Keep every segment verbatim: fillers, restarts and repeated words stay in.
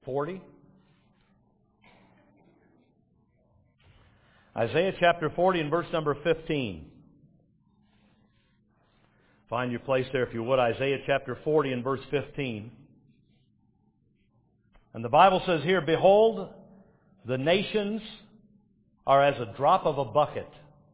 forty. Isaiah chapter forty and verse number fifteen. Find your place there if you would. Isaiah chapter forty and verse fifteen. And the Bible says here, "Behold, the nations are as a drop of a bucket,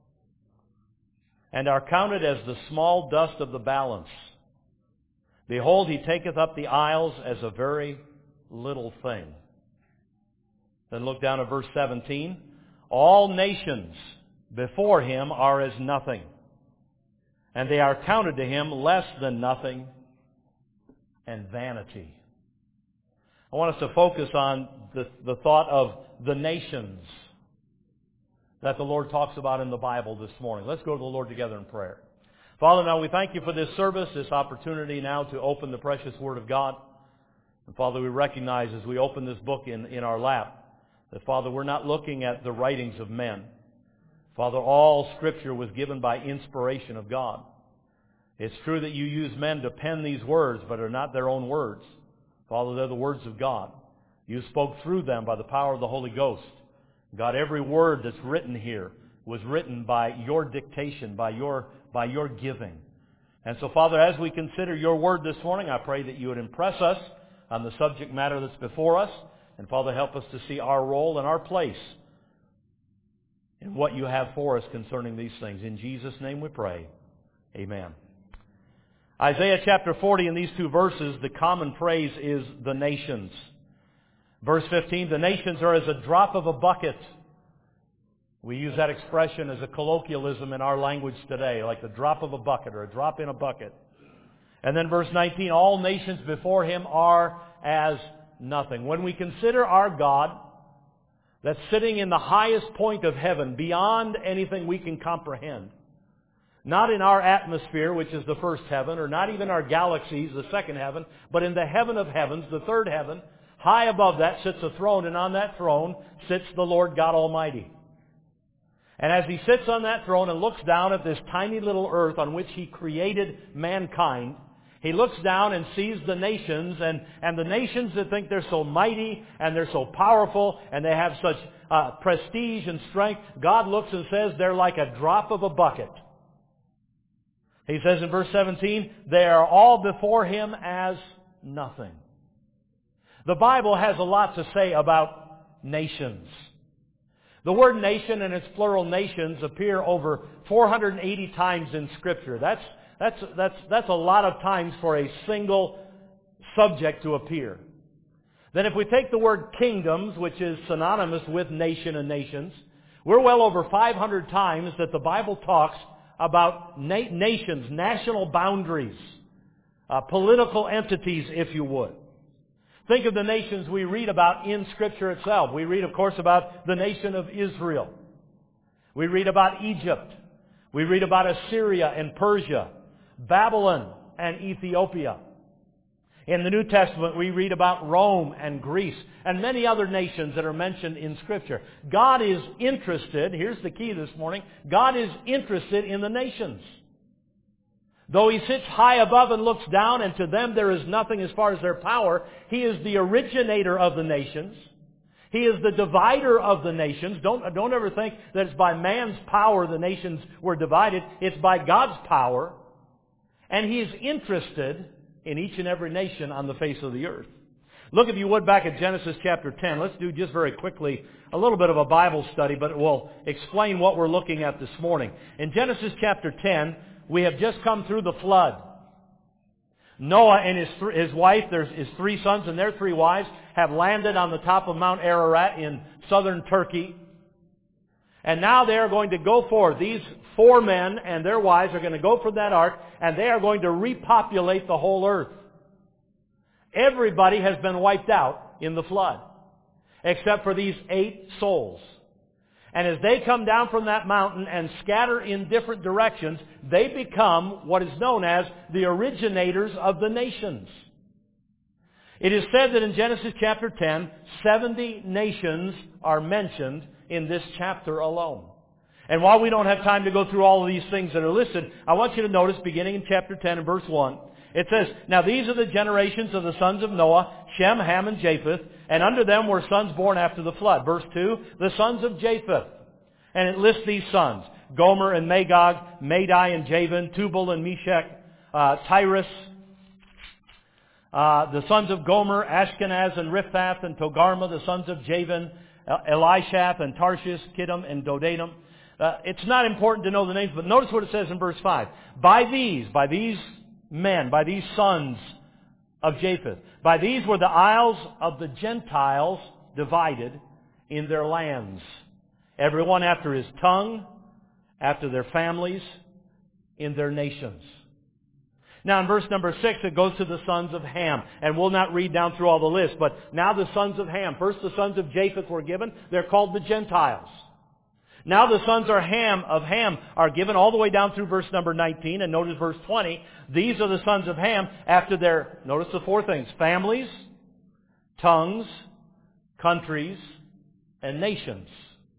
and are counted as the small dust of the balance. Behold, he taketh up the isles as a very little thing." Then look down at verse seventeen. "All nations before him are as nothing, and they are counted to him less than nothing and vanity." I want us to focus on the, the thought of the nations that the Lord talks about in the Bible this morning. Let's go to the Lord together in prayer. Father, now we thank you for this service, this opportunity now to open the precious Word of God. And Father, we recognize as we open this book in, in our lap that, Father, we're not looking at the writings of men. Father, all Scripture was given by inspiration of God. It's true that you use men to pen these words, but are not their own words. Father, they're the words of God. You spoke through them by the power of the Holy Ghost. God, every word that's written here was written by your dictation, by your, by your giving. And so, Father, as we consider your word this morning, I pray that you would impress us on the subject matter that's before us. And, Father, help us to see our role and our place in what you have for us concerning these things. In Jesus' name we pray. Amen. Isaiah chapter forty, in these two verses, the common phrase is the nations. Verse fifteen, the nations are as a drop of a bucket. We use that expression as a colloquialism in our language today, like the drop of a bucket or a drop in a bucket. And then verse nineteen, all nations before him are as nothing. When we consider our God, that's sitting in the highest point of heaven, beyond anything we can comprehend, not in our atmosphere, which is the first heaven, or not even our galaxies, the second heaven, but in the heaven of heavens, the third heaven, high above that sits a throne, and on that throne sits the Lord God Almighty. And as he sits on that throne and looks down at this tiny little earth on which he created mankind, he looks down and sees the nations, and, and the nations that think they're so mighty and they're so powerful and they have such uh, prestige and strength, God looks and says they're like a drop of a bucket. He says in verse seventeen, they are all before him as nothing. The Bible has a lot to say about nations. The word nation and its plural nations appear over four hundred eighty times in Scripture. That's, that's, that's, that's a lot of times for a single subject to appear. Then if we take the word kingdoms, which is synonymous with nation and nations, we're well over five hundred times that the Bible talks about na- nations, national boundaries, uh, political entities, if you would. Think of the nations we read about in Scripture itself. We read, of course, about the nation of Israel. We read about Egypt. We read about Assyria and Persia, Babylon and Ethiopia. In the New Testament, we read about Rome and Greece and many other nations that are mentioned in Scripture. God is interested, here's the key this morning, God is interested in the nations. Though he sits high above and looks down, and to them there is nothing as far as their power, he is the originator of the nations. He is the divider of the nations. Don't, don't ever think that it's by man's power the nations were divided. It's by God's power. And he is interested in each and every nation on the face of the earth. Look, if you would, back at Genesis chapter ten. Let's do just very quickly a little bit of a Bible study, but it will explain what we're looking at this morning. In Genesis chapter ten, we have just come through the flood. Noah and his, th- his wife, there's his three sons and their three wives, have landed on the top of Mount Ararat in southern Turkey. And now they are going to go forth. These four men and their wives are going to go from that ark, and they are going to repopulate the whole earth. Everybody has been wiped out in the flood, except for these eight souls. And as they come down from that mountain and scatter in different directions, they become what is known as the originators of the nations. It is said that in Genesis chapter ten, seventy nations are mentioned in this chapter alone. And while we don't have time to go through all of these things that are listed, I want you to notice, beginning in chapter ten and verse one, it says, "Now these are the generations of the sons of Noah, Shem, Ham, and Japheth. And under them were sons born after the flood. Verse two, the sons of Japheth. And it lists these sons: Gomer and Magog, Madai and Javan, Tubal and Meshech, uh, Tyrus. Uh, the sons of Gomer, Ashkenaz and Riphath and Togarmah. The sons of Javan, Elishaph and Tarshish, Kittim and Dodanim. Uh, it's not important to know the names, but notice what it says in verse five. By these, by these men, by these sons of Japheth, by these were the isles of the Gentiles divided in their lands, everyone after his tongue, after their families, in their nations. Now in verse number six, it goes to the sons of Ham. And we'll not read down through all the list, but now the sons of Ham. First the sons of Japheth were given. They're called the Gentiles. Now the sons are Ham of Ham are given all the way down through verse number nineteen. And notice verse twenty. These are the sons of Ham after their, notice the four things: families, tongues, countries, and nations.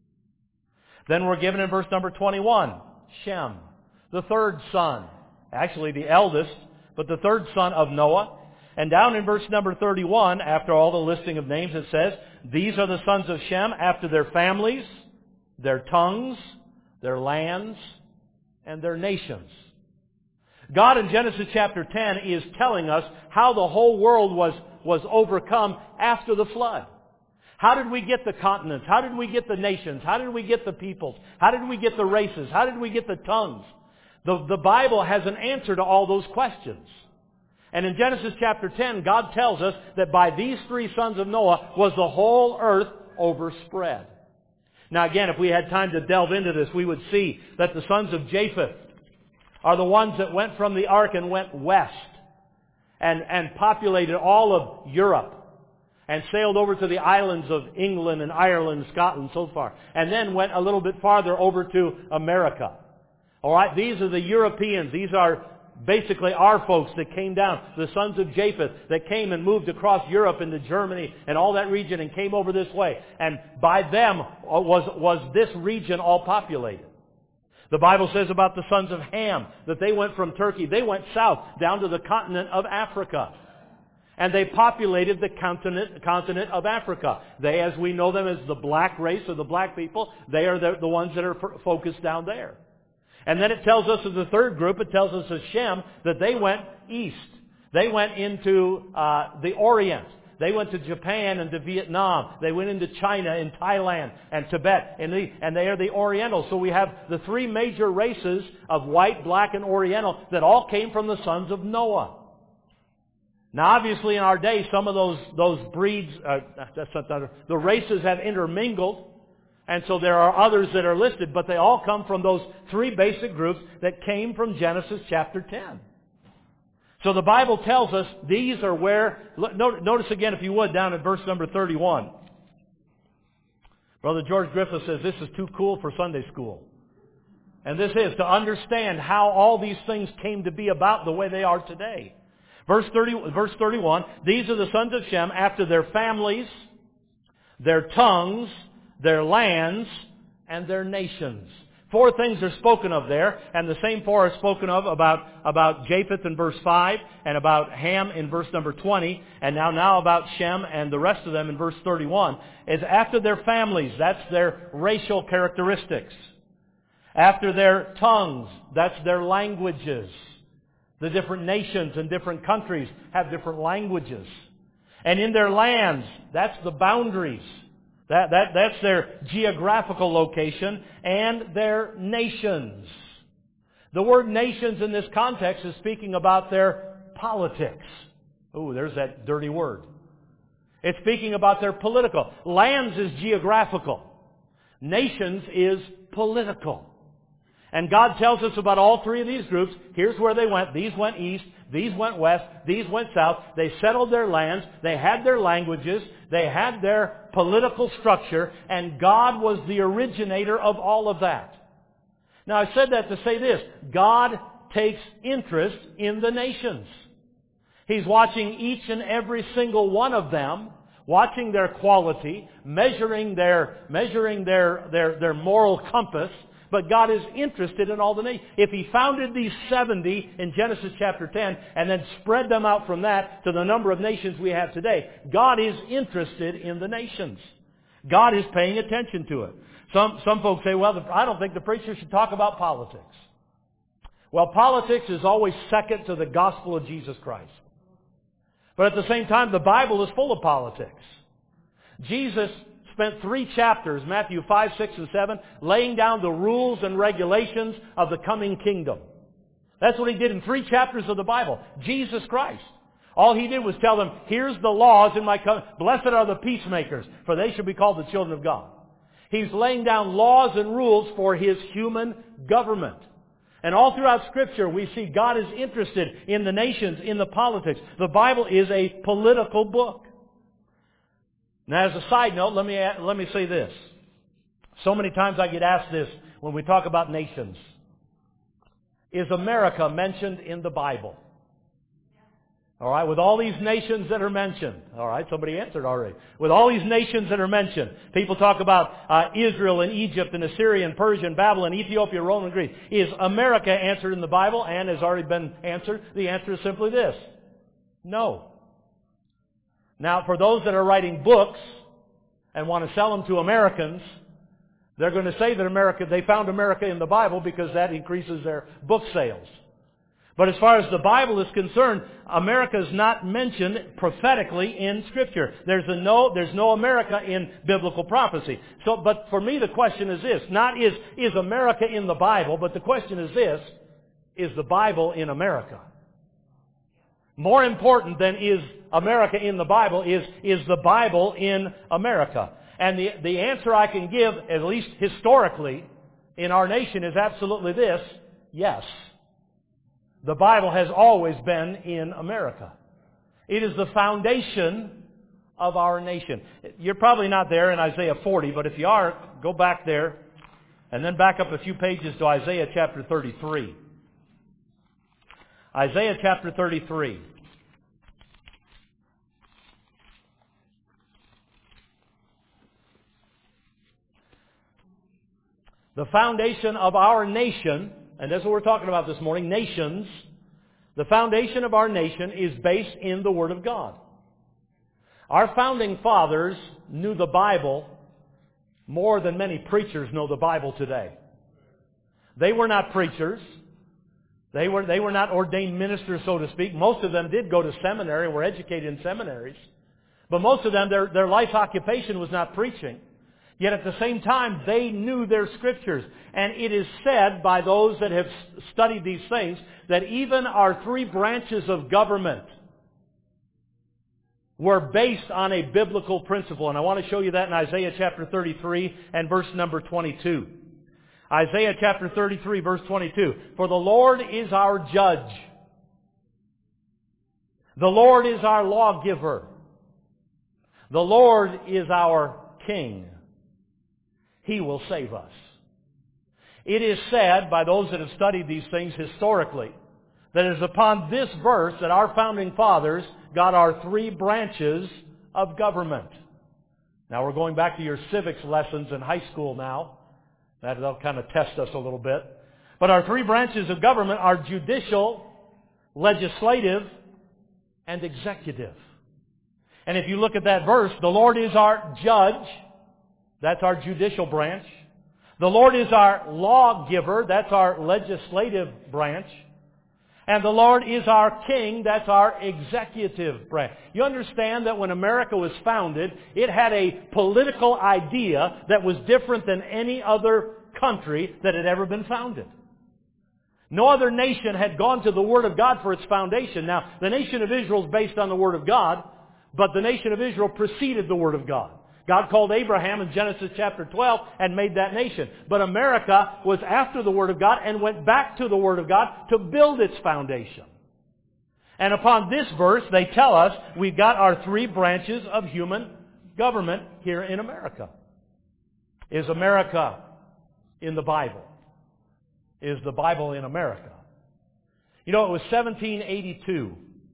Then we're given in verse number twenty-one, Shem, the third son. Actually the eldest, but the third son of Noah. And down in verse number thirty-one, after all the listing of names, it says, these are the sons of Shem after their families, their tongues, their lands, and their nations. God in Genesis chapter ten is telling us how the whole world was, was overcome after the flood. How did we get the continents? How did we get the nations? How did we get the peoples? How did we get the races? How did we get the tongues? The, the Bible has an answer to all those questions. And in Genesis chapter ten, God tells us that by these three sons of Noah was the whole earth overspread. Now again, if we had time to delve into this, we would see that the sons of Japheth are the ones that went from the ark and went west and, and populated all of Europe and sailed over to the islands of England and Ireland, Scotland, so far. And then went a little bit farther over to America. All right, these are the Europeans. These are basically our folks that came down, the sons of Japheth, that came and moved across Europe into Germany and all that region and came over this way. And by them was, was this region all populated. The Bible says about the sons of Ham that they went from Turkey, they went south down to the continent of Africa. And they populated the continent, continent of Africa. They, as we know them as the black race or the black people, they are the, the ones that are f- focused down there. And then it tells us as the third group, it tells us as Shem, that they went east. They went into uh, the Orient. They went to Japan and to Vietnam. They went into China and Thailand and Tibet. And, the, and they are the Orientals. So we have the three major races of white, black, and Oriental that all came from the sons of Noah. Now obviously in our day, some of those, those breeds, uh, that's not that, the races have intermingled. And so there are others that are listed, but they all come from those three basic groups that came from Genesis chapter ten. So the Bible tells us these are where, notice again if you would down at verse number thirty-one. Brother George Griffith says this is too cool for Sunday school. And this is to understand how all these things came to be about the way they are today. Verse thirty, verse thirty-one, these are the sons of Shem after their families, their tongues, their lands, and their nations. Four things are spoken of there, and the same four are spoken of about, about Japheth in verse five, and about Ham in verse number twenty, and now, now about Shem and the rest of them in verse thirty-one, is after their families, that's their racial characteristics. After their tongues, that's their languages. The different nations and different countries have different languages. And in their lands, that's the boundaries. That, that, that's their geographical location and their nations. The word nations in this context is speaking about their politics. Ooh, there's that dirty word. It's speaking about their political. Lands is geographical. Nations is political. And God tells us about all three of these groups. Here's where they went. These went east. These went west. These went south. They settled their lands. They had their languages. They had their political structure. And God was the originator of all of that. Now I said that to say this. God takes interest in the nations. He's watching each and every single one of them, watching their quality, measuring their, measuring their, their, their moral compass, but God is interested in all the nations. If He founded these seventy in Genesis chapter ten and then spread them out from that to the number of nations we have today, God is interested in the nations. God is paying attention to it. Some, some folks say, well, I don't think the preacher should talk about politics. Well, politics is always second to the gospel of Jesus Christ. But at the same time, the Bible is full of politics. Jesus spent three chapters, Matthew five, six, and seven, laying down the rules and regulations of the coming kingdom. That's what He did in three chapters of the Bible. Jesus Christ. All He did was tell them, here's the laws in my covenant. Blessed are the peacemakers, for they shall be called the children of God. He's laying down laws and rules for His human government. And all throughout Scripture, we see God is interested in the nations, in the politics. The Bible is a political book. Now, as a side note, let me, let me say this. So many times I get asked this when we talk about nations. Is America mentioned in the Bible? All right, with all these nations that are mentioned. All right, somebody answered already. With all these nations that are mentioned. People talk about uh, Israel and Egypt and Assyria and Persia and Babylon, Ethiopia, Rome and Greece. Is America answered in the Bible? And has already been answered. The answer is simply this. No. Now, for those that are writing books and want to sell them to Americans, they're going to say that America, they found America in the Bible because that increases their book sales. But as far as the Bible is concerned, America is not mentioned prophetically in Scripture. There's a no, there's no America in biblical prophecy. So, but for me the question is this, not is, is America in the Bible, but the question is this, is the Bible in America? More important than is America in the Bible is, is the Bible in America? And the, the answer I can give, at least historically, in our nation is absolutely this, yes. The Bible has always been in America. It is the foundation of our nation. You're probably not there in Isaiah forty, but if you are, go back there and then back up a few pages to Isaiah chapter thirty-three. Isaiah chapter thirty-three. The foundation of our nation, and that's what we're talking about this morning, nations. The foundation of our nation is based in the Word of God. Our founding fathers knew the Bible more than many preachers know the Bible today. They were not preachers. They were, they were not ordained ministers, so to speak. Most of them did go to seminary and were educated in seminaries. But most of them, their, their life's occupation was not preaching. Yet at the same time, they knew their Scriptures. And it is said by those that have studied these things that even our three branches of government were based on a biblical principle. And I want to show you that in Isaiah chapter thirty-three and verse number twenty-two. Isaiah chapter thirty-three, verse twenty-two. For the Lord is our judge. The Lord is our lawgiver. The Lord is our king. He will save us. It is said by those that have studied these things historically that it is upon this verse that our founding fathers got our three branches of government. Now we're going back to your civics lessons in high school now. That'll kind of test us a little bit. But our three branches of government are judicial, legislative, and executive. And if you look at that verse, the Lord is our judge. That's our judicial branch. The Lord is our lawgiver. That's our legislative branch. And the Lord is our king. That's our executive branch. You understand that when America was founded, it had a political idea that was different than any other country that had ever been founded. No other nation had gone to the Word of God for its foundation. Now, the nation of Israel is based on the Word of God, but the nation of Israel preceded the Word of God. God called Abraham in Genesis chapter twelve and made that nation. But America was after the Word of God and went back to the Word of God to build its foundation. And upon this verse, they tell us we've got our three branches of human government here in America. Is America in the Bible? Is the Bible in America? You know, it was seventeen eighty-two.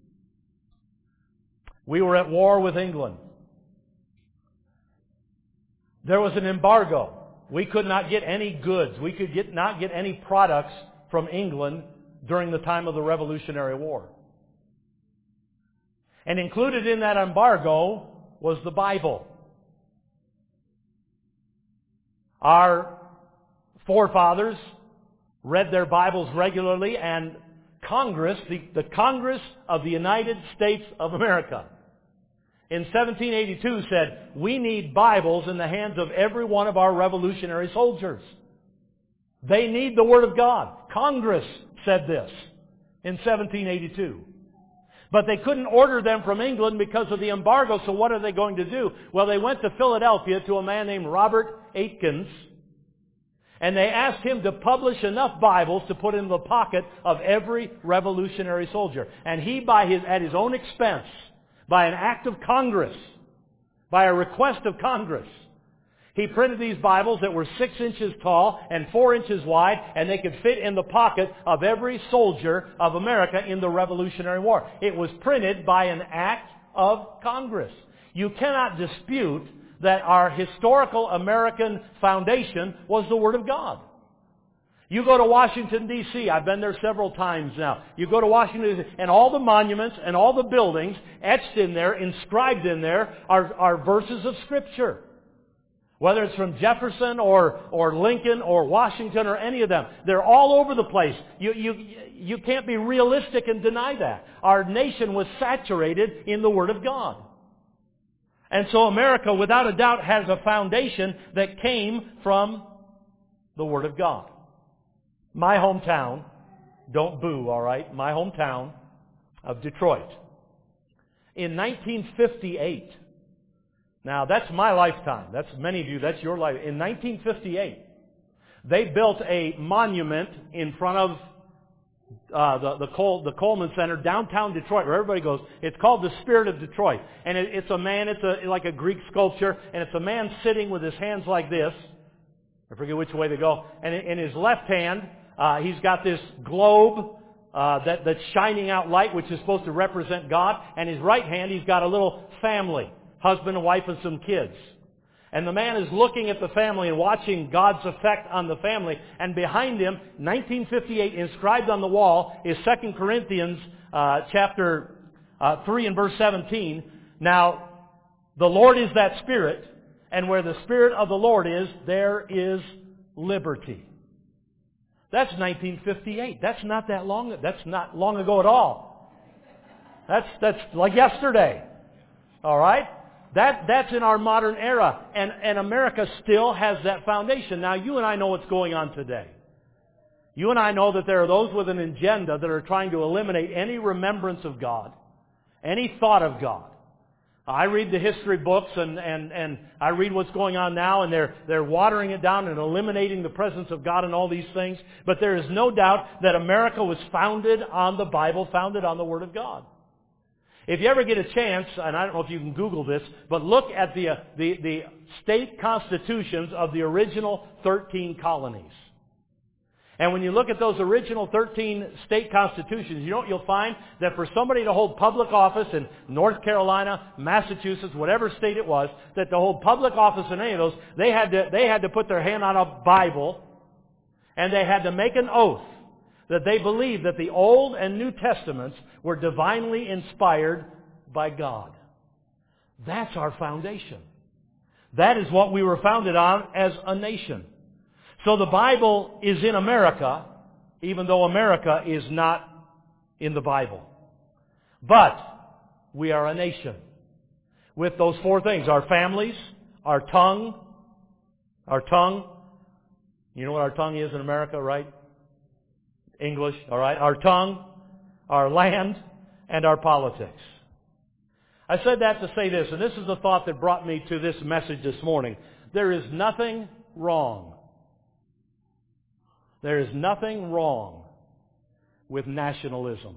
We were at war with England. There was an embargo We could not get any goods. We could get, not get any products from England during the time of the Revolutionary War. And included in that embargo was the Bible. Our forefathers read their Bibles regularly, and Congress, the, the Congress of the United States of America, in seventeen eighty-two said, we need Bibles in the hands of every one of our revolutionary soldiers. They need the Word of God. Congress said this in seventeen eighty-two. But they couldn't order them from England because of the embargo, so what are they going to do? Well, they went to Philadelphia to a man named Robert Atkins, and they asked him to publish enough Bibles to put in the pocket of every revolutionary soldier. And he, by his, at his own expense, by an act of Congress, by a request of Congress, he printed these Bibles that were six inches tall and four inches wide, and they could fit in the pocket of every soldier of America in the Revolutionary War. It was printed by an act of Congress. You cannot dispute that our historical American foundation was the Word of God. You go to Washington, D C I've been there several times now. You go to Washington, D C, and all the monuments and all the buildings etched in there, inscribed in there, are, are verses of Scripture. Whether it's from Jefferson or, or Lincoln or Washington or any of them. They're all over the place. You, you, you can't be realistic and deny that. Our nation was saturated in the Word of God. And so America, without a doubt, has a foundation that came from the Word of God. My hometown, don't boo, all right? My hometown of Detroit. In nineteen fifty-eight, now that's my lifetime. That's many of you, that's your life. In nineteen fifty-eight, they built a monument in front of uh, the the, Col- the Coleman Center, downtown Detroit, where everybody goes. It's called the Spirit of Detroit, and it, it's a man. It's a like a Greek sculpture, and it's a man sitting with his hands like this. I forget which way they go. And in his left hand, uh, he's got this globe uh, that that's shining out light, which is supposed to represent God. And his right hand, he's got a little family. Husband and wife and some kids. And the man is looking at the family and watching God's effect on the family. And behind him, nineteen fifty-eight, inscribed on the wall, is Second Corinthians uh, chapter uh, three and verse seventeen. Now, the Lord is that Spirit, and where the Spirit of the Lord is, there is liberty. That's nineteen fifty-eight. That's not that long. That's not long ago at all. That's that's like yesterday. All right? That, that's in our modern era. And, and America still has that foundation. Now, you and I know what's going on today. You and I know that there are those with an agenda that are trying to eliminate any remembrance of God, any thought of God. I read the history books and, and, and I read what's going on now, and they're, they're watering it down and eliminating the presence of God and all these things. But there is no doubt that America was founded on the Bible, founded on the Word of God. If you ever get a chance, and I don't know if you can Google this, but look at the, uh, the, the state constitutions of the original thirteen colonies. And when you look at those original thirteen state constitutions, you know what you'll find? That for somebody to hold public office in North Carolina, Massachusetts, whatever state it was, that to hold public office in any of those, they had to, they had to put their hand on a Bible, and they had to make an oath that they believed that the Old and New Testaments were divinely inspired by God. That's our foundation. That is what we were founded on as a nation. So the Bible is in America, even though America is not in the Bible. But we are a nation with those four things: our families, our tongue, our tongue. You know what our tongue is in America, right? English, all right? Our tongue, our land, and our politics. I said that to say this, and this is the thought that brought me to this message this morning. There is nothing wrong. There is nothing wrong with nationalism.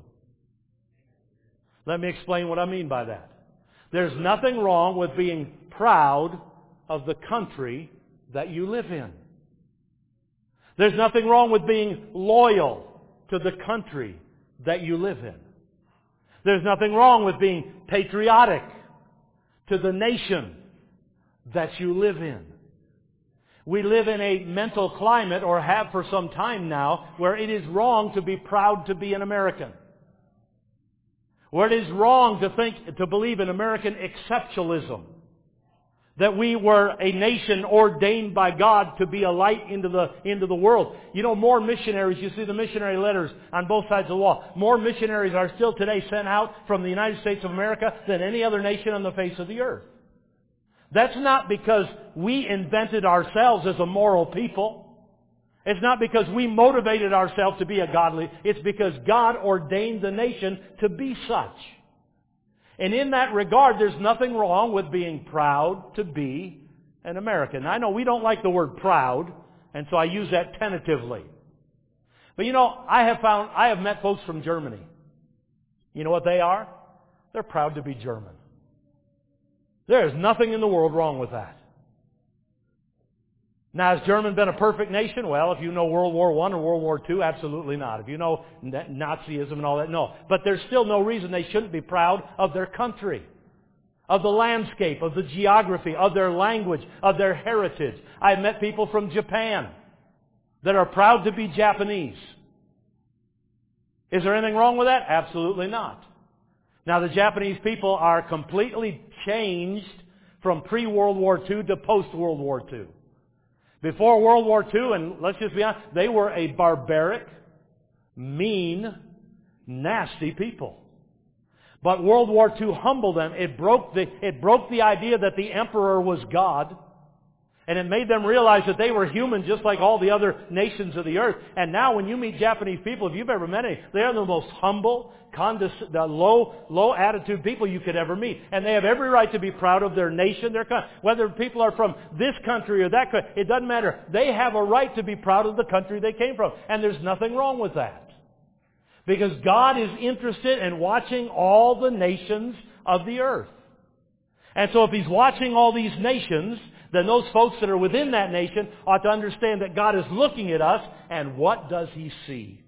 Let me explain what I mean by that. There's nothing wrong with being proud of the country that you live in. There's nothing wrong with being loyal to the country that you live in. There's nothing wrong with being patriotic to the nation that you live in. We live in a mental climate, or have for some time now, where it is wrong to be proud to be an American. Where it is wrong to think, to believe in American exceptionalism. That we were a nation ordained by God to be a light into the, into the world. You know, more missionaries, you see the missionary letters on both sides of the wall. More missionaries are still today sent out from the United States of America than any other nation on the face of the earth. That's not because we invented ourselves as a moral people. It's not because we motivated ourselves to be a godly. It's because God ordained the nation to be such. And in that regard, there's nothing wrong with being proud to be an American. Now, I know we don't like the word proud, and so I use that tentatively. But you know, I have found, I have met folks from Germany. You know what they are? They're proud to be German. There is nothing in the world wrong with that. Now, has Germany been a perfect nation? Well, if you know World War One or World War Two, absolutely not. If you know Nazism and all that, no. But there's still no reason they shouldn't be proud of their country, of the landscape, of the geography, of their language, of their heritage. I've met people from Japan that are proud to be Japanese. Is there anything wrong with that? Absolutely not. Now, the Japanese people are completely changed from pre-World War Two to post-World War Two. Before World War Two, and let's just be honest, they were a barbaric, mean, nasty people. But World War Two humbled them. It broke the, it broke the idea that the emperor was God. And it made them realize that they were human just like all the other nations of the earth. And now when you meet Japanese people, if you've ever met any, they are the most humble, condesc- the low, low attitude people you could ever meet. And they have every right to be proud of their nation, their country. Whether people are from this country or that country, it doesn't matter. They have a right to be proud of the country they came from. And there's nothing wrong with that. Because God is interested in watching all the nations of the earth. And so if He's watching all these nations, then those folks that are within that nation ought to understand that God is looking at us, and what does He see?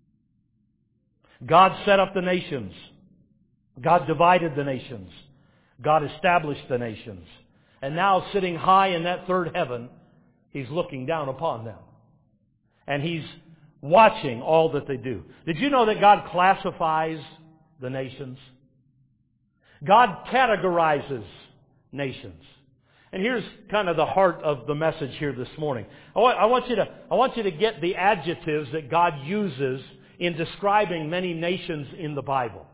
God set up the nations. God divided the nations. God established the nations. And now, sitting high in that third heaven, He's looking down upon them. And He's watching all that they do. Did you know that God classifies the nations? God categorizes nations. And here's kind of the heart of the message here this morning. I want, I want you to, I want you to get the adjectives that God uses in describing many nations in the Bible.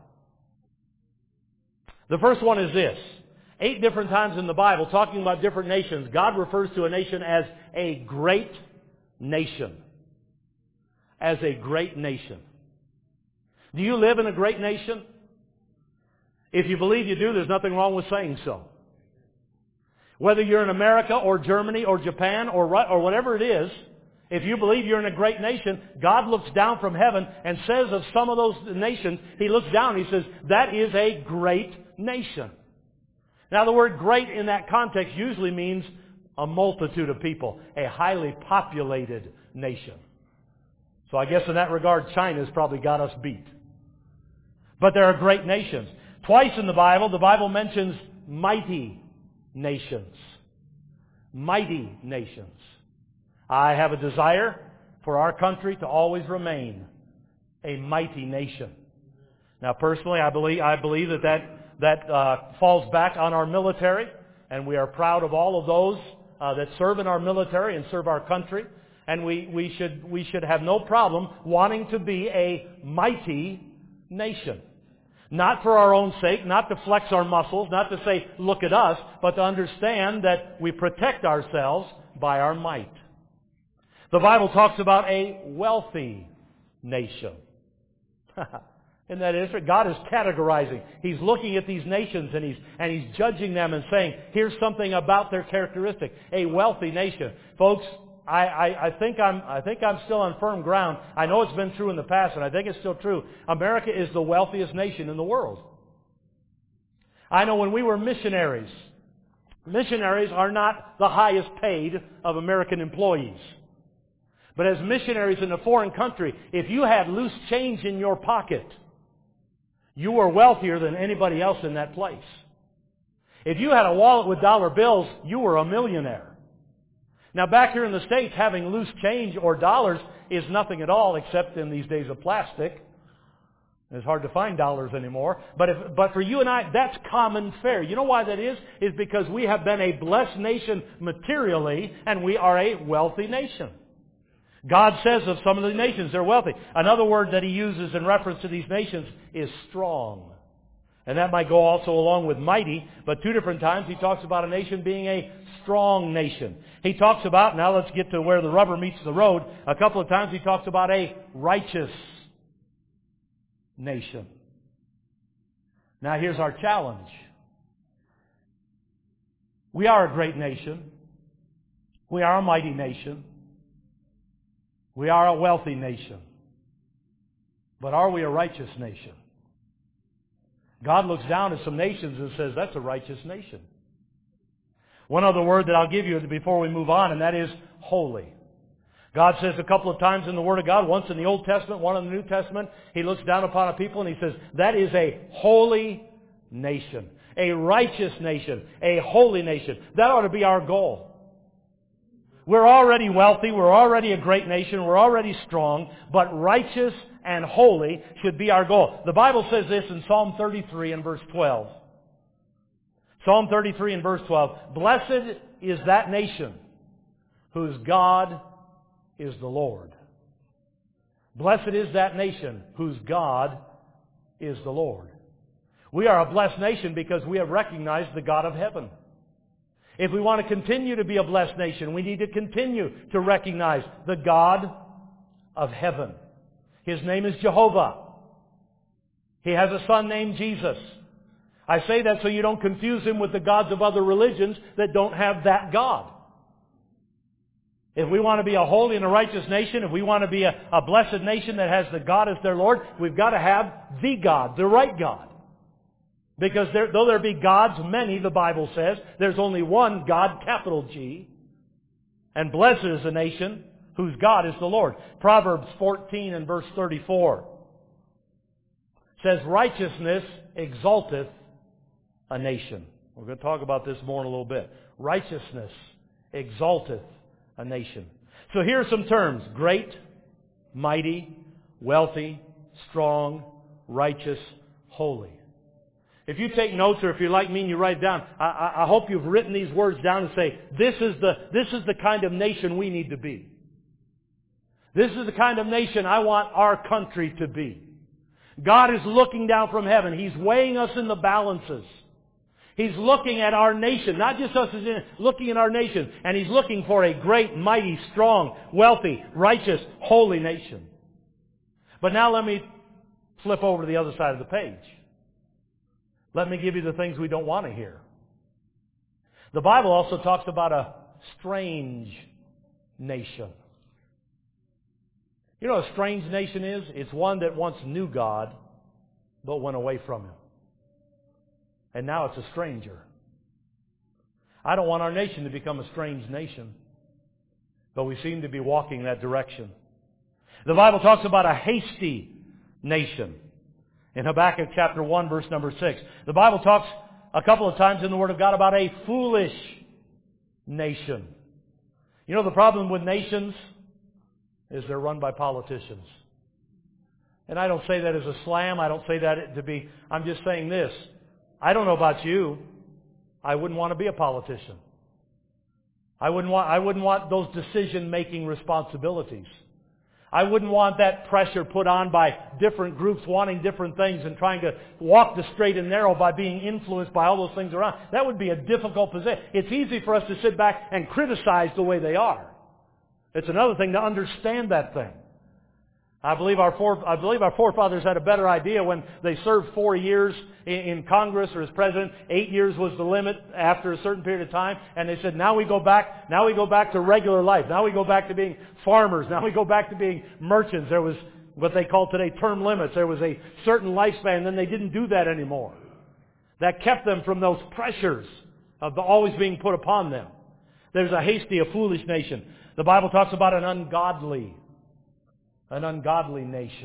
The first one is this. Eight different times in the Bible, talking about different nations, God refers to a nation as a great nation. As a great nation. Do you live in a great nation? If you believe you do, there's nothing wrong with saying so. Whether you're in America or Germany or Japan or or whatever it is, if you believe you're in a great nation, God looks down from heaven and says of some of those nations, He looks down and He says, that is a great nation. Now the word great in that context usually means a multitude of people, a highly populated nation. So I guess in that regard, China's probably got us beat. But there are great nations. Twice in the Bible, the Bible mentions mighty nations. Mighty nations. I have a desire for our country to always remain a mighty nation. Now personally, I believe, I believe that that, that uh, falls back on our military, and we are proud of all of those uh, that serve in our military and serve our country. And we, we should, we should have no problem wanting to be a mighty nation. Not for our own sake, not to flex our muscles, not to say, look at us, but to understand that we protect ourselves by our might. The Bible talks about a wealthy nation. Isn't that interesting? God is categorizing. He's looking at these nations and He's, and He's judging them and saying, here's something about their characteristic. A wealthy nation. Folks, I, I, I think I'm, I think I'm still on firm ground. I know it's been true in the past, and I think it's still true. America is the wealthiest nation in the world. I know when we were missionaries, missionaries are not the highest paid of American employees. But as missionaries in a foreign country, if you had loose change in your pocket, you were wealthier than anybody else in that place. If you had a wallet with dollar bills, you were a millionaire. Now back here in the States, having loose change or dollars is nothing at all except in these days of plastic. It's hard to find dollars anymore. But if, but for you and I, that's common fare. You know why that is? Is because we have been a blessed nation materially, and we are a wealthy nation. God says of some of the nations, they're wealthy. Another word that He uses in reference to these nations is strong. And that might go also along with mighty, but two different times He talks about a nation being a strong nation. He talks about, now let's get to where the rubber meets the road, a couple of times He talks about a righteous nation. Now here's our challenge. We are a great nation. We are a mighty nation. We are a wealthy nation. But are we a righteous nation? God looks down at some nations and says, that's a righteous nation. One other word that I'll give you before we move on, and that is holy. God says a couple of times in the Word of God, once in the Old Testament, one in the New Testament, He looks down upon a people and He says, that is a holy nation, a righteous nation, a holy nation. That ought to be our goal. We're already wealthy, we're already a great nation, we're already strong, but righteous and holy should be our goal. The Bible says this in Psalm thirty-three and verse twelve. Psalm thirty-three and verse twelve, blessed is that nation whose God is the Lord. Blessed is that nation whose God is the Lord. We are a blessed nation because we have recognized the God of heaven. If we want to continue to be a blessed nation, we need to continue to recognize the God of heaven. His name is Jehovah. He has a son named Jesus. I say that so you don't confuse Him with the gods of other religions that don't have that God. If we want to be a holy and a righteous nation, if we want to be a, a blessed nation that has the God as their Lord, we've got to have the God, the right God. Because there, though there be gods, many, the Bible says, there's only one God, capital G. And blessed is the nation whose God is the Lord. Proverbs fourteen and verse thirty-four says, righteousness exalteth a nation. We're going to talk about this more in a little bit. Righteousness exalteth a nation. So here are some terms. Great, mighty, wealthy, strong, righteous, holy. If you take notes, or if you're like me and you write down, I, I, I hope you've written these words down and say, this is the, this is the kind of nation we need to be. This is the kind of nation I want our country to be. God is looking down from heaven. He's weighing us in the balances. He's looking at our nation, not just us, as in, looking at our nation, and He's looking for a great, mighty, strong, wealthy, righteous, holy nation. But now let me flip over to the other side of the page. Let me give you the things we don't want to hear. The Bible also talks about a strange nation. You know what a strange nation is? It's one that once knew God, but went away from Him. And now it's a stranger. I don't want our nation to become a strange nation, but we seem to be walking that direction. The Bible talks about a hasty nation. In Habakkuk chapter one, verse number six. The Bible talks a couple of times in the Word of God about a foolish nation. You know the problem with nations is they're run by politicians. And I don't say that as a slam. I don't say that to be... I'm just saying this. I don't know about you. I wouldn't want to be a politician. I wouldn't want, I wouldn't want those decision-making responsibilities. I wouldn't want that pressure put on by different groups wanting different things and trying to walk the straight and narrow by being influenced by all those things around. That would be a difficult position. It's easy for us to sit back and criticize the way they are. It's another thing to understand that thing. I believe our fore, I believe our forefathers had a better idea when they served four years in, in Congress or as president. Eight years was the limit after a certain period of time, and they said, "Now we go back. Now we go back to regular life. Now we go back to being farmers. Now we go back to being merchants." There was what they call today term limits. There was a certain lifespan, and then they didn't do that anymore. That kept them from those pressures of always being put upon them. There's a hasty, a foolish nation. The Bible talks about an ungodly. An ungodly nation.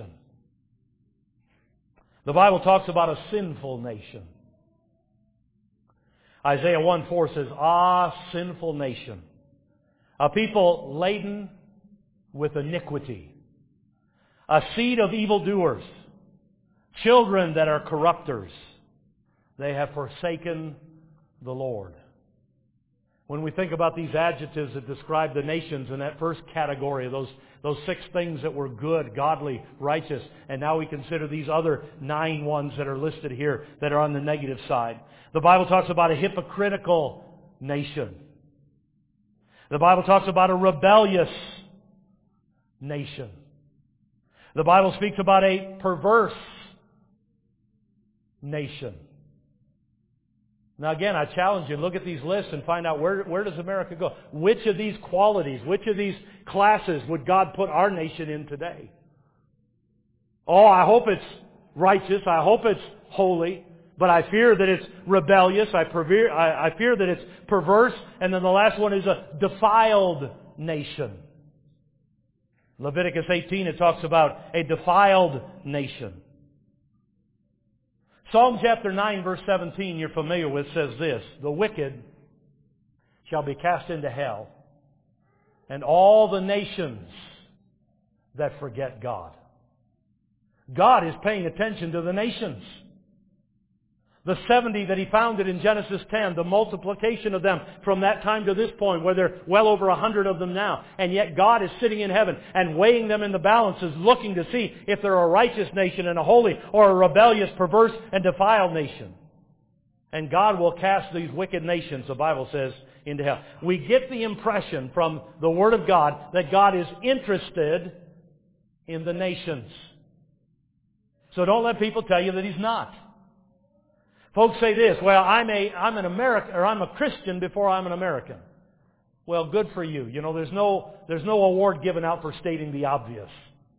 The Bible talks about a sinful nation. Isaiah one four says, "Ah, sinful nation, A people laden with iniquity. A seed of evildoers. Children that are corrupters. They have forsaken the Lord. When we think about these adjectives that describe the nations in that first category, those, those six things that were good, godly, righteous, and now we consider these other nine ones that are listed here that are on the negative side. The Bible talks about a hypocritical nation. The Bible talks about a rebellious nation. The Bible speaks about a perverse nation. Now again, I challenge you, look at these lists and find out where, where does America go? Which of these qualities, which of these classes would God put our nation in today? Oh, I hope it's righteous. I hope it's holy. But I fear that it's rebellious. I, perver- I, I fear that it's perverse. And then the last one is a defiled nation. Leviticus eighteen, it talks about a defiled nation. Psalm chapter nine, verse seventeen, you're familiar with, says this: the wicked shall be cast into hell, and all the nations that forget God. God is paying attention to the nations. The seventy that He founded in Genesis ten, the multiplication of them from that time to this point, where there are well over a hundred of them now. And yet God is sitting in heaven and weighing them in the balances, looking to see if they're a righteous nation and a holy, or a rebellious, perverse, and defiled nation. And God will cast these wicked nations, the Bible says, into hell. We get the impression from the Word of God that God is interested in the nations. So don't let people tell you that He's not. Folks say this: well, I'm a I'm an American, or I'm a Christian before I'm an American. Well, good for you. You know, there's no there's no award given out for stating the obvious.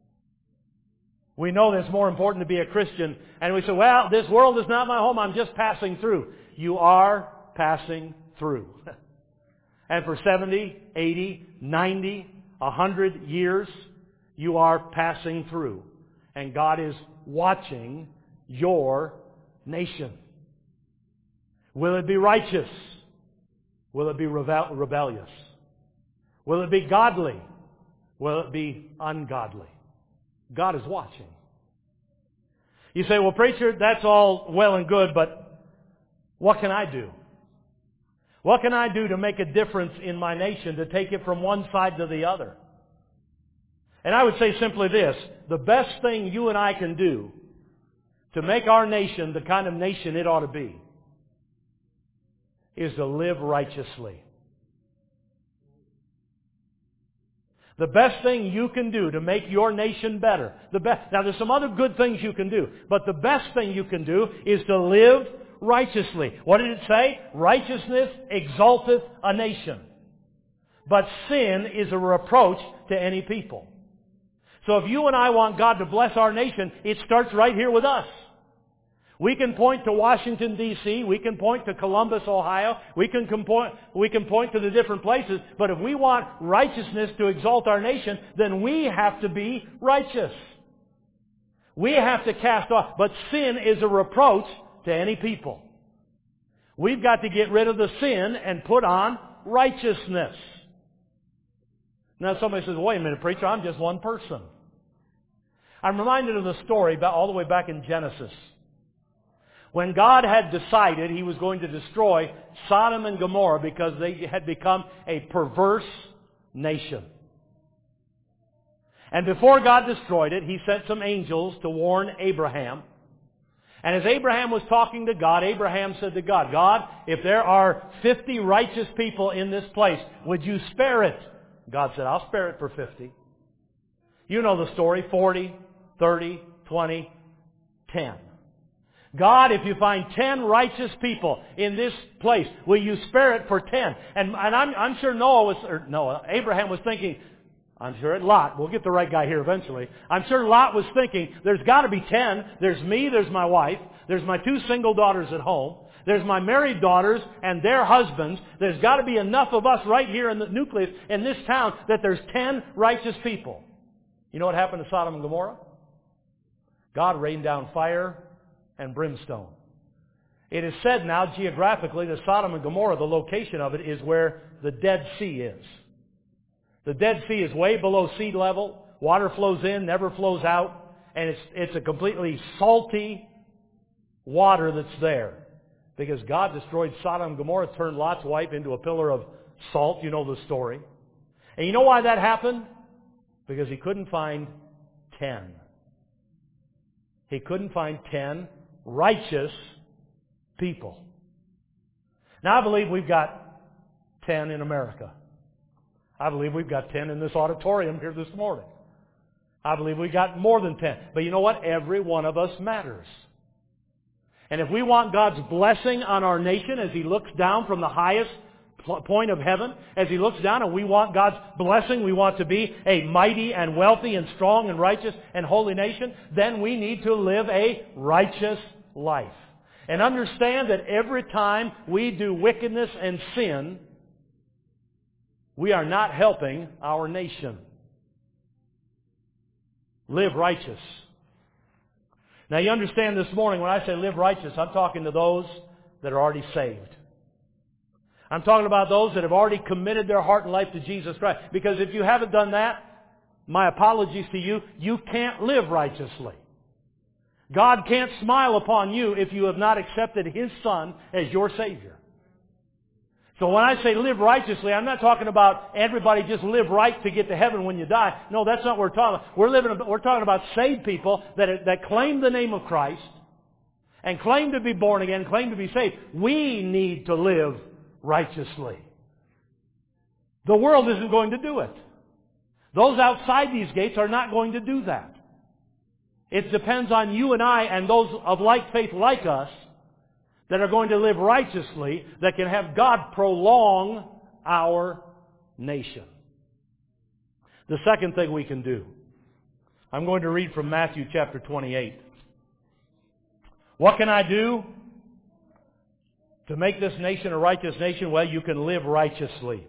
We know that it's more important to be a Christian, and we say, well, this world is not my home, I'm just passing through. You are passing through. And for seventy, eighty, ninety, a hundred years, you are passing through. And God is watching your nation. Will it be righteous? Will it be rebel- rebellious? Will it be godly? Will it be ungodly? God is watching. You say, well, preacher, that's all well and good, but what can I do? What can I do to make a difference in my nation, to take it from one side to the other? And I would say simply this: the best thing you and I can do to make our nation the kind of nation it ought to be is to live righteously. The best thing you can do to make your nation better, the best, now there's some other good things you can do, but the best thing you can do is to live righteously. What did it say? Righteousness exalteth a nation, but sin is a reproach to any people. So if you and I want God to bless our nation, it starts right here with us. We can point to Washington, D C We can point to Columbus, Ohio. We can, point, we can point to the different places. But if we want righteousness to exalt our nation, then we have to be righteous. We have to cast off. But sin is a reproach to any people. We've got to get rid of the sin and put on righteousness. Now somebody says, wait a minute, preacher, I'm just one person. I'm reminded of the story about all the way back in Genesis. When God had decided He was going to destroy Sodom and Gomorrah because they had become a perverse nation. And before God destroyed it, He sent some angels to warn Abraham. And as Abraham was talking to God, Abraham said to God, God, if there are fifty righteous people in this place, would you spare it? God said, I'll spare it for fifty. You know the story, forty, thirty, twenty, ten. God, if you find ten righteous people in this place, will you spare it for ten? And, and I'm, I'm sure Noah was, or Noah, Abraham was thinking, I'm sure Lot, we'll get the right guy here eventually. I'm sure Lot was thinking, there's got to be ten. There's me, there's my wife, there's my two single daughters at home, there's my married daughters and their husbands. There's got to be enough of us right here in the nucleus, in this town, that there's ten righteous people. You know what happened to Sodom and Gomorrah? God rained down fire and brimstone. It is said now geographically that Sodom and Gomorrah, the location of it, is where the Dead Sea is. The Dead Sea is way below sea level. Water flows in, never flows out. And it's, it's a completely salty water that's there. Because God destroyed Sodom and Gomorrah, turned Lot's wife into a pillar of salt. You know the story. And you know why that happened? Because he couldn't find ten. He couldn't find ten righteous people. Now I believe we've got ten in America. I believe we've got ten in this auditorium here this morning. I believe we've got more than ten. But you know what? Every one of us matters. And if we want God's blessing on our nation as He looks down from the highest point of heaven, as He looks down and we want God's blessing, we want to be a mighty and wealthy and strong and righteous and holy nation, then we need to live a righteous life. And understand that every time we do wickedness and sin, we are not helping our nation. Live righteous. Now you understand this morning when I say live righteous, I'm talking to those that are already saved. I'm talking about those that have already committed their heart and life to Jesus Christ. Because if you haven't done that, my apologies to you, you can't live righteously. God can't smile upon you if you have not accepted His Son as your Savior. So when I say live righteously, I'm not talking about everybody just live right to get to heaven when you die. No, that's not what we're talking about. We're, living, we're talking about saved people that, that claim the name of Christ and claim to be born again, claim to be saved. We need to live righteously. The world isn't going to do it. Those outside these gates are not going to do that. It depends on you and I and those of like faith like us that are going to live righteously, that can have God prolong our nation. The second thing we can do, I'm going to read from Matthew chapter twenty-eight. What can I do to make this nation a righteous nation? Well, you can live righteously.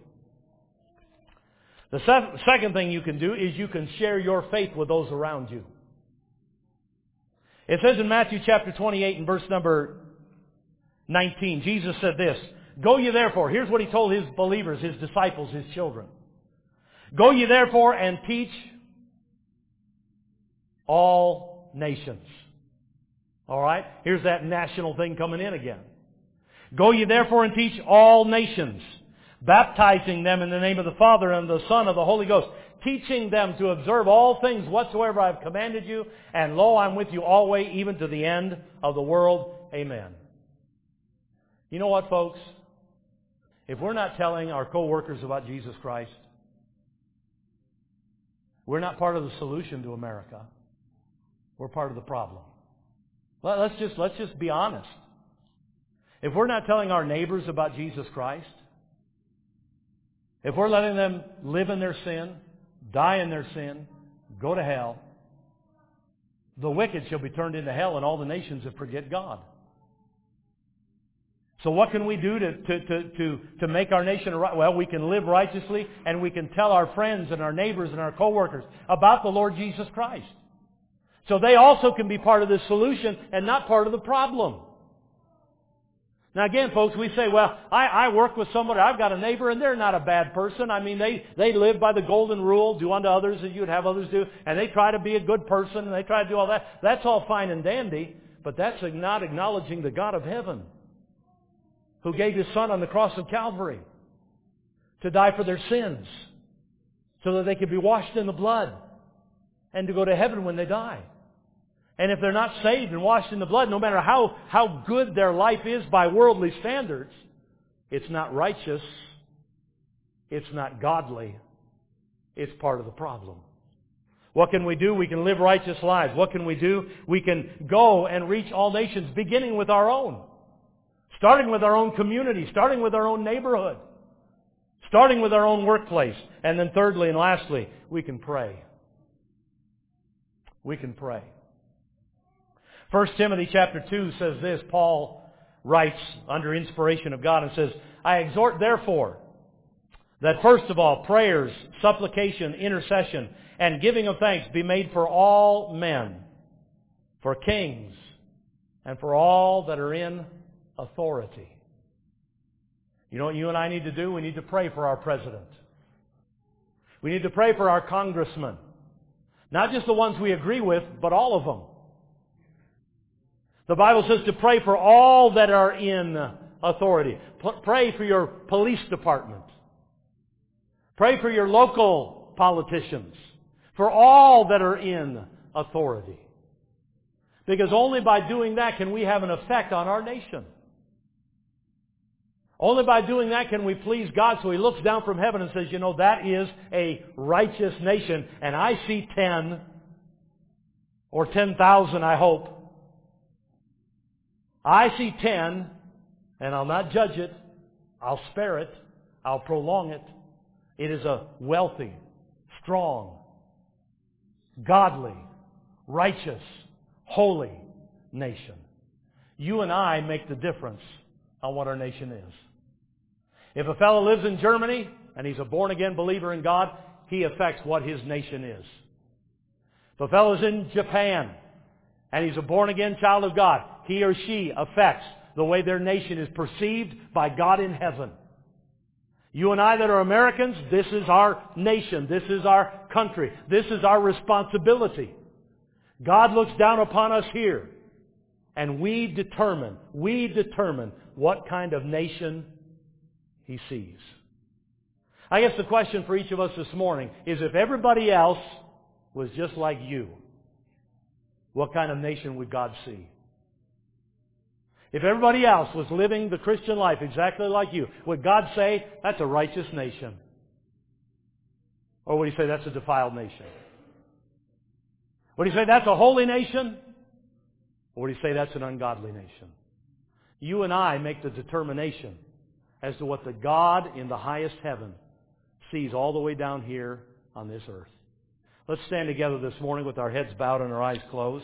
The se- second thing you can do is you can share your faith with those around you. It says in Matthew chapter twenty-eight and verse number nineteen, Jesus said this, "Go ye therefore," here's what He told His believers, His disciples, His children. "Go ye therefore and teach all nations." All right? Here's that national thing coming in again. "Go ye therefore and teach all nations, baptizing them in the name of the Father and the Son and of the Holy Ghost, teaching them to observe all things whatsoever I have commanded you, and lo, I'm with you always, even to the end of the world. Amen." You know what, folks? If we're not telling our co-workers about Jesus Christ, we're not part of the solution to America. We're part of the problem. Let's just, let's just be honest. If we're not telling our neighbors about Jesus Christ, if we're letting them live in their sin, die in their sin, go to hell, the wicked shall be turned into hell and all the nations that forget God. So what can we do to, to, to, to, to make our nation right? Well, we can live righteously and we can tell our friends and our neighbors and our co-workers about the Lord Jesus Christ. So they also can be part of the solution and not part of the problem. Now again, folks, we say, well, I, I work with somebody, I've got a neighbor and they're not a bad person. I mean, they, they live by the golden rule, do unto others as you'd have others do, and they try to be a good person and they try to do all that. That's all fine and dandy, but that's not acknowledging the God of heaven, who gave His Son on the cross of Calvary to die for their sins so that they could be washed in the blood and to go to heaven when they die. And if they're not saved and washed in the blood, no matter how, how good their life is by worldly standards, it's not righteous, it's not godly, it's part of the problem. What can we do? We can live righteous lives. What can we do? We can go and reach all nations, beginning with our own. Starting with our own community, starting with our own neighborhood, starting with our own workplace. And then thirdly and lastly, we can pray. We can pray. First Timothy chapter two says this. Paul writes under inspiration of God and says, "I exhort therefore that first of all prayers, supplication, intercession, and giving of thanks be made for all men, for kings, and for all that are in authority." You know what you and I need to do? We need to pray for our president. We need to pray for our congressmen. Not just the ones we agree with, but all of them. The Bible says to pray for all that are in authority. P- pray for your police department. Pray for your local politicians. For all that are in authority. Because only by doing that can we have an effect on our nation. Only by doing that can we please God. So He looks down from heaven and says, you know, that is a righteous nation. And I see ten, or ten thousand, I hope. I see ten, and I'll not judge it. I'll spare it. I'll prolong it. It is a wealthy, strong, godly, righteous, holy nation. You and I make the difference on what our nation is. If a fellow lives in Germany and he's a born-again believer in God, he affects what his nation is. If a fellow is in Japan and he's a born-again child of God, he or she affects the way their nation is perceived by God in heaven. You and I that are Americans, this is our nation. This is our country. This is our responsibility. God looks down upon us here, and we determine, we determine what kind of nation He sees. I guess the question for each of us this morning is, if everybody else was just like you, what kind of nation would God see? If everybody else was living the Christian life exactly like you, would God say, that's a righteous nation? Or would He say, that's a defiled nation? Would He say, that's a holy nation? Or would He say, that's an ungodly nation? You and I make the determination as to what the God in the highest heaven sees all the way down here on this earth. Let's stand together this morning with our heads bowed and our eyes closed.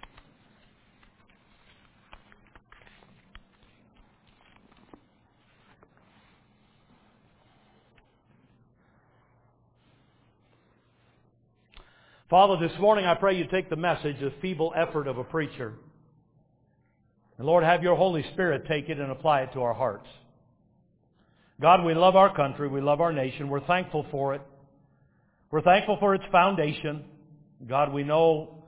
Father, this morning I pray You take the message, the feeble effort of a preacher. And Lord, have Your Holy Spirit take it and apply it to our hearts. God, we love our country. We love our nation. We're thankful for it. We're thankful for its foundation. God, we know